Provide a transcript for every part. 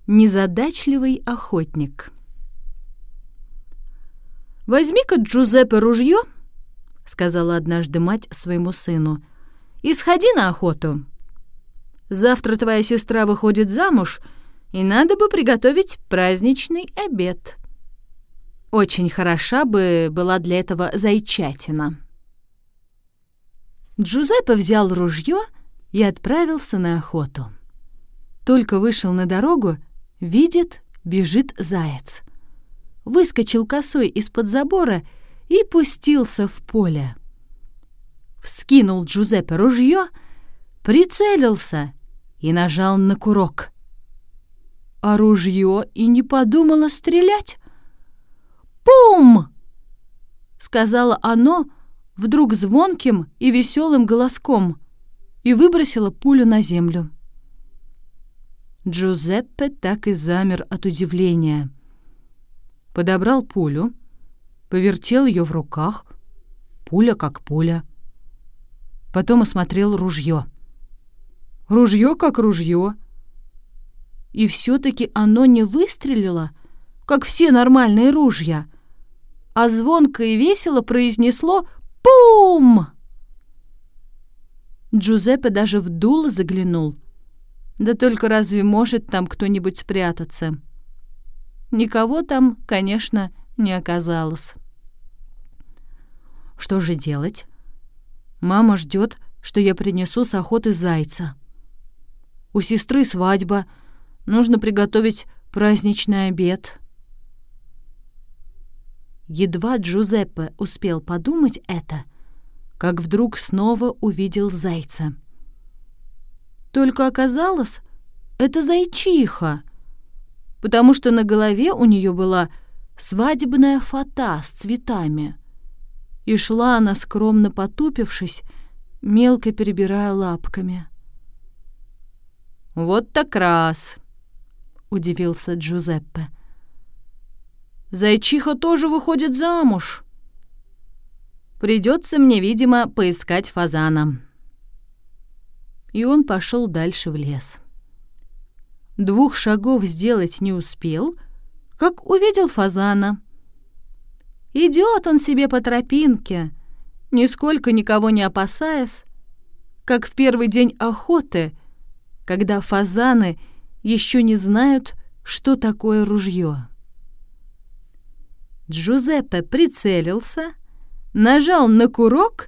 Незадачливый охотник. «Возьми-ка, Джузеппе, ружье, — сказала однажды мать своему сыну, — и сходи на охоту. Завтра твоя сестра выходит замуж, и надо бы приготовить праздничный обед. Очень хороша бы была для этого зайчатина». Джузеппе взял ружье и отправился на охоту. Только вышел на дорогу, видит, бежит заяц. Выскочил косой из-под забора и пустился в поле. Вскинул Джузеппе ружье, прицелился и нажал на курок. А ружье и не подумало стрелять. «Пум!» — сказала оно вдруг звонким и веселым голоском и выбросило пулю на землю. Джузеппе так и замер от удивления. Подобрал пулю, повертел ее в руках, пуля как пуля. Потом осмотрел ружье. Ружье как ружье. И все-таки оно не выстрелило, как все нормальные ружья, а звонко и весело произнесло «Пум!». Джузеппе даже в дуло заглянул. Да только разве может там кто-нибудь спрятаться? Никого там, конечно, не оказалось. Что же делать? Мама ждет, что я принесу с охоты зайца. У сестры свадьба, нужно приготовить праздничный обед. Едва Джузеппе успел подумать это, как вдруг снова увидел зайца. Только оказалось, это зайчиха, потому что на голове у нее была свадебная фата с цветами, и шла она, скромно потупившись, мелко перебирая лапками. «Вот так раз!» — удивился Джузеппе. «Зайчиха тоже выходит замуж. Придется мне, видимо, поискать фазана». И он пошел дальше в лес. 2 шагов сделать не успел, как увидел фазана. Идет он себе по тропинке, нисколько никого не опасаясь, как в первый день охоты, когда фазаны еще не знают, что такое ружье. Джузеппе прицелился, нажал на курок,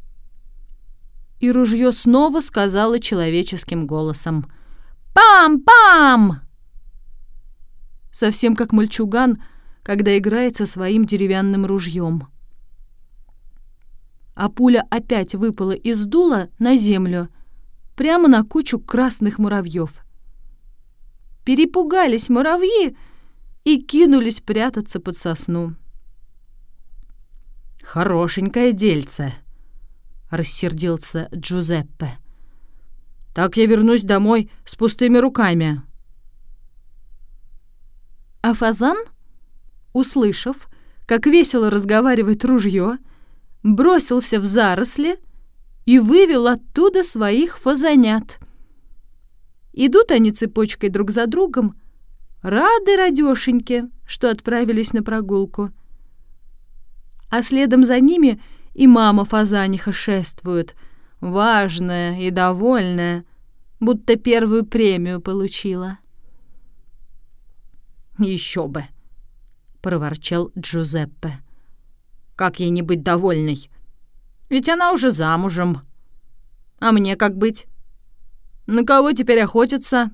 и ружье снова сказало человеческим голосом «Пам-пам!», совсем как мальчуган, когда играет со своим деревянным ружьем. А пуля опять выпала из дула на землю, прямо на кучу красных муравьев. Перепугались муравьи и кинулись прятаться под сосну. «Хорошенькое дельце!» — рассердился Джузеппе. «Так я вернусь домой с пустыми руками». А фазан, услышав, как весело разговаривает ружье, бросился в заросли и вывел оттуда своих фазанят. Идут они цепочкой друг за другом, рады-радешеньки, что отправились на прогулку. А следом за ними и мама фазаниха шествует, важная и довольная, будто первую премию получила. «Еще бы!» — проворчал Джузеппе. «Как ей не быть довольной? Ведь она уже замужем. А мне как быть? На кого теперь охотиться?»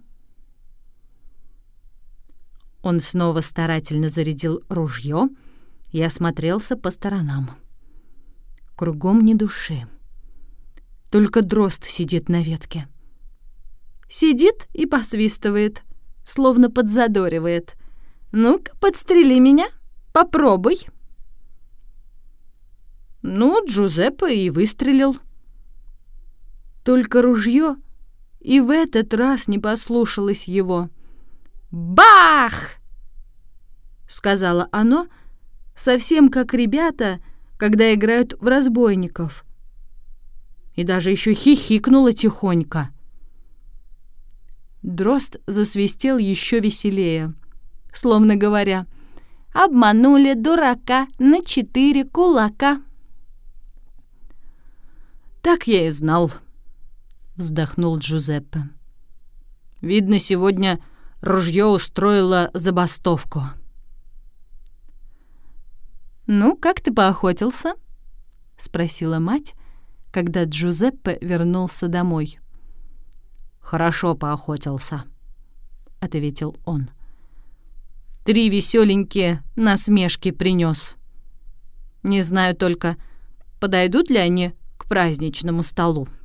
Он снова старательно зарядил ружье и осмотрелся по сторонам. Кругом ни души. Только дрозд сидит на ветке. Сидит и посвистывает, словно подзадоривает. «Ну-ка, подстрели меня, попробуй». Ну, Джузеппе и выстрелил. Только ружье и в этот раз не послушалось его. «Бах!» — сказала оно, совсем как ребята, когда играют в разбойников. И даже еще хихикнула тихонько. Дрозд засвистел еще веселее, словно говоря: «Обманули дурака на 4 кулака». «Так я и знал», — вздохнул Джузеппе. «Видно, сегодня ружье устроило забастовку». «Ну, как ты поохотился?» — спросила мать, когда Джузеппе вернулся домой. «Хорошо поохотился», — ответил он. 3 веселенькие насмешки принес. Не знаю только, подойдут ли они к праздничному столу.